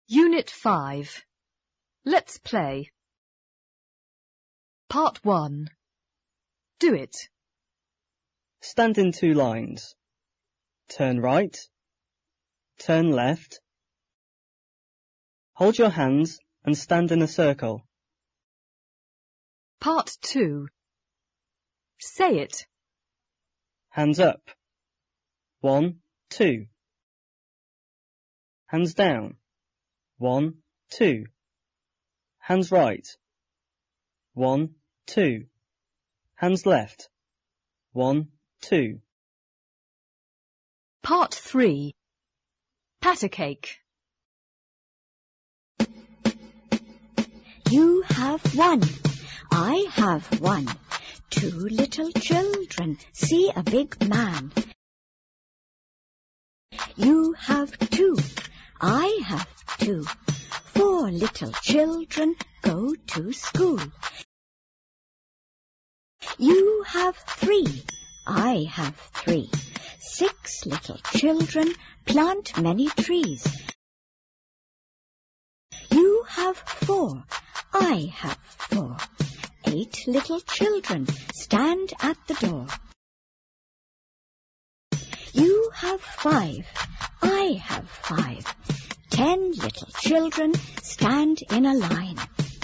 Unit 5. Let's play. Part 1. Do it. Stand in 2 lines. Turn right. Turn left. Hold your hands and stand in a circle. Part 2. Say it. Hands up. 1, 2. Hands down. 1, 2. Hands right. 1, 2. Hands left. 1, 2. Part 3. Pat a cake. You have one. I have one. 2 little children see a big man. You have 2. I have 2. 4 little children go to school. You have 3. I have 3. 6 little children plant many trees. You have 4. I have 4. 8 little children stand at the door. You have 5. I have 5. 10 little children stand in a line.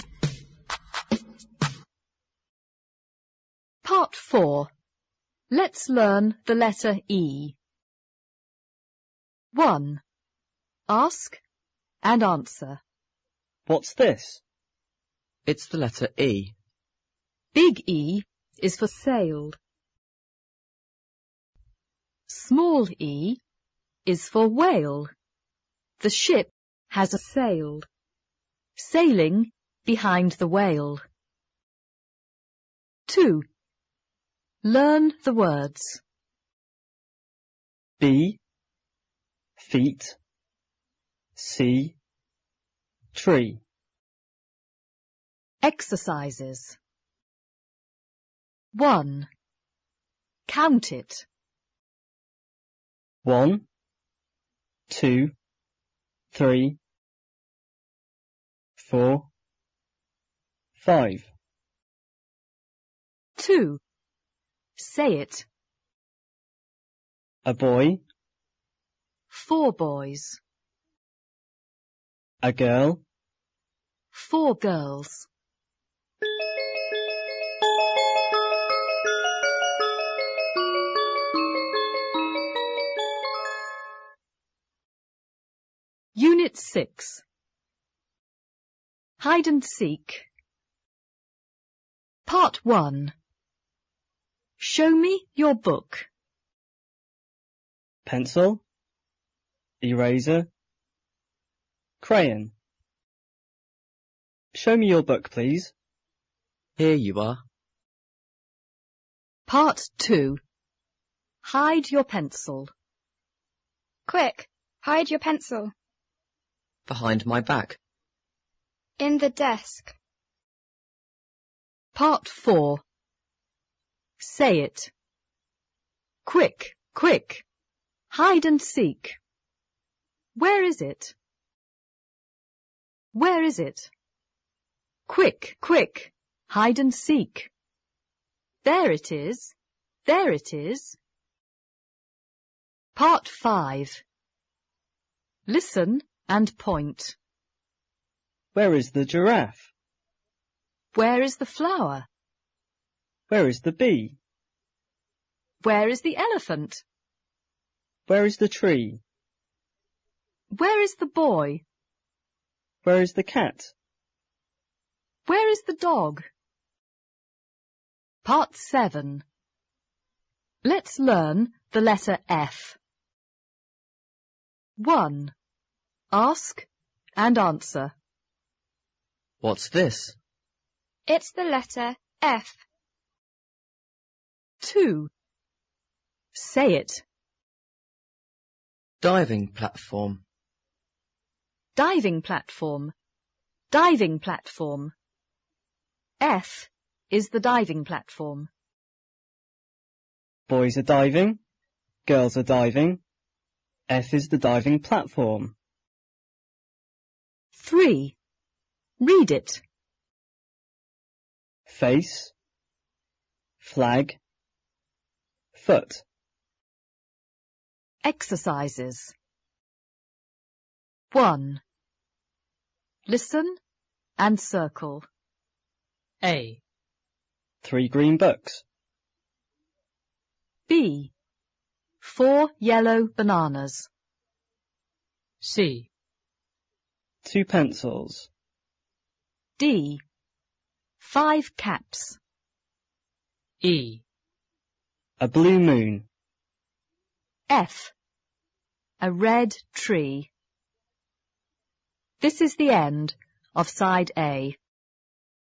Part 4. Let's learn the letter E. 1. Ask and answer. What's this? It's the letter E. Big E is for sailed. Small e is for whale. The ship has a sailed, sailing behind the whale. 2. Learn the words. B, feet, C, tree. Exercises. 1. Count it. 1, 2, 3, 4, 5. 2. Say it. A boy, 4 boys. a girl, 4 girls. Unit 6. Hide and seek. Part 1. Show me your book. pencil, eraser, crayon. Show me your book, please. Here you are. Part 2. Hide your pencil. Quick, hide your pencil. Behind my back. In the desk. Part 4. Say it. Quick, quick. Hide and seek. Where is it? Where is it? Quick, quick. Hide and seek. There it is. There it is. Part 5. Listen and point. Where is the giraffe? Where is the flower? Where is the bee? Where is the elephant? Where is the tree? Where is the boy? Where is the cat? Where is the dog? Part 7. Let's learn the letter F. 1. Ask and answer. What's this? It's the letter F. 2. Say it. Diving platform. Diving platform. Diving platform. F is the diving platform. Boys are diving. Girls are diving. F is the diving platform. 3. Read it. Face, flag, foot. Exercises. 1. Listen and circle. A, 3 green books. B. 4 yellow bananas. C, 2 pencils. D. 5 caps. E, A blue moon. F. A red tree. This is the end of side A.